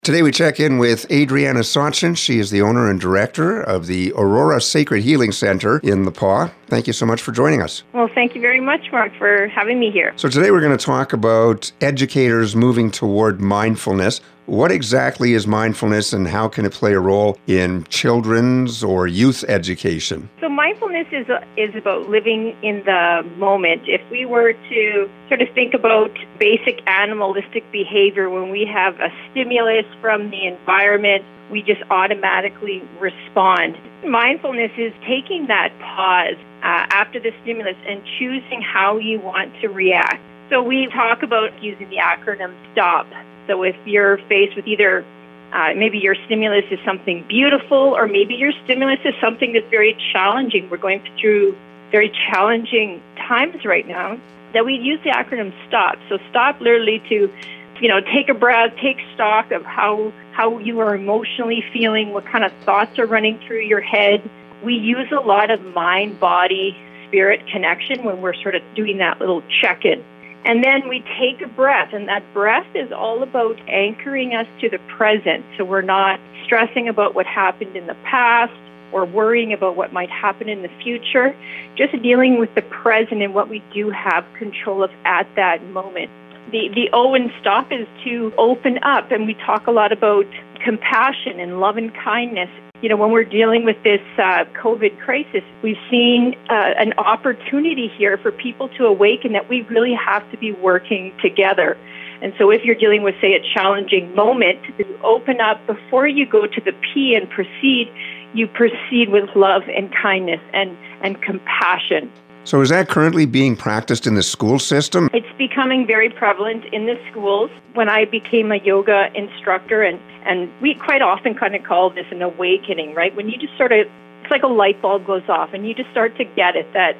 Today we check in with Adriana Sachin. She is the owner and director of the Aurora Sacred Healing Center in the Pas. Thank you so much for joining us. Well, thank you very much, Mark, for having me here. So today we're going to talk about educators moving toward mindfulness. What exactly is mindfulness and how can it play a role in children's or youth education? So mindfulness is about living in the moment. If we were to sort of think about basic animalistic behavior, when we have a stimulus from the environment, we just automatically respond. Mindfulness is taking that pause after the stimulus and choosing how you want to react. So we talk about using the acronym STOP. So if you're faced with either maybe your stimulus is something beautiful or maybe your stimulus is something that's very challenging. We're going through very challenging times right now, that we use the acronym STOP. So STOP literally to, take a breath, take stock of how you are emotionally feeling, what kind of thoughts are running through your head. We use a lot of mind, body, spirit connection when we're sort of doing that little check-in. And then we take a breath, and that breath is all about anchoring us to the present. So we're not stressing about what happened in the past or worrying about what might happen in the future, just dealing with the present and what we do have control of at that moment. The O in STOP is to open up, and we talk a lot about compassion and love and kindness. When we're dealing with this COVID crisis, we've seen an opportunity here for people to awaken that we really have to be working together. And so if you're dealing with, say, a challenging moment, to open up before you go to the P and proceed, you proceed with love and kindness and compassion. So is that currently being practiced in the school system? It's becoming very prevalent in the schools. When I became a yoga instructor, and we quite often kind of call this an awakening, right? When you just sort of, it's like a light bulb goes off and you just start to get it that,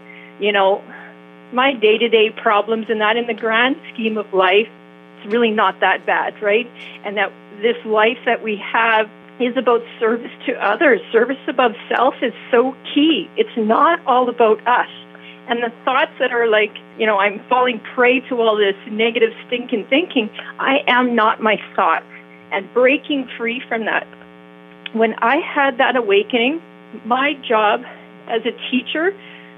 my day-to-day problems and that in the grand scheme of life, it's really not that bad, right? And that this life that we have is about service to others. Service above self is so key. It's not all about us. And the thoughts that are like, I'm falling prey to all this negative stinking thinking, I am not my thoughts. And breaking free from that. When I had that awakening, my job as a teacher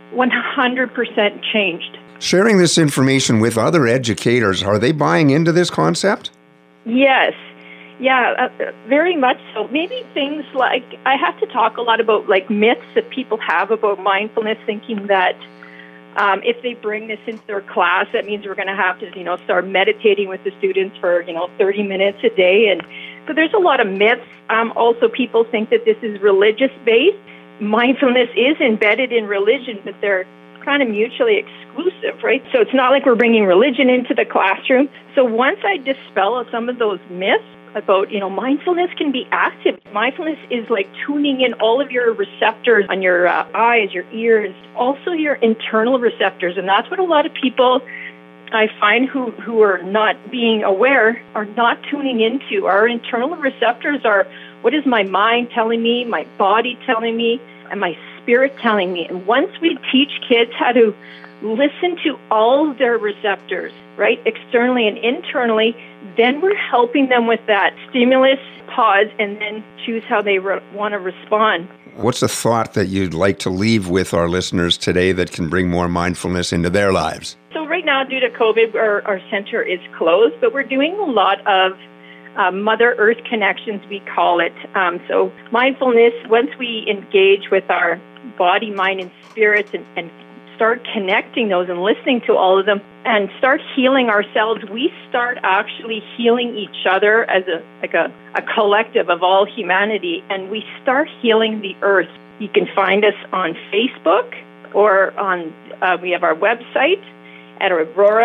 100% changed. Sharing this information with other educators, are they buying into this concept? Yes. Yeah, very much so. Maybe things like, I have to talk a lot about like myths that people have about mindfulness, thinking that if they bring this into their class, that means we're going to have to, start meditating with the students for, 30 minutes a day. And so there's a lot of myths. Also, people think that this is religious-based. Mindfulness is embedded in religion, but they're kind of mutually exclusive, right? So it's not like we're bringing religion into the classroom. So once I dispel some of those myths about, mindfulness can be active. Mindfulness is like tuning in all of your receptors on your eyes, your ears, also your internal receptors. And that's what a lot of people I find who are not being aware are not tuning into. Our internal receptors are, what is my mind telling me, my body telling me, and my spirit telling me. And once we teach kids how to listen to all of their receptors, right, externally and internally, then we're helping them with that stimulus, pause, and then choose how they want to respond. What's a thought that you'd like to leave with our listeners today that can bring more mindfulness into their lives? So right now, due to COVID, our center is closed, but we're doing a lot of Mother Earth connections, we call it. So mindfulness, once we engage with our body, mind, and spirits and start connecting those and listening to all of them and start healing ourselves, we start actually healing each other as a collective of all humanity, and we start healing the earth. You can find us on Facebook or on we have our website at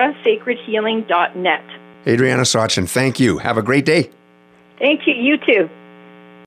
aurorasacredhealing.net. Adriana Sachin, thank you. Have a great day. Thank you. You too.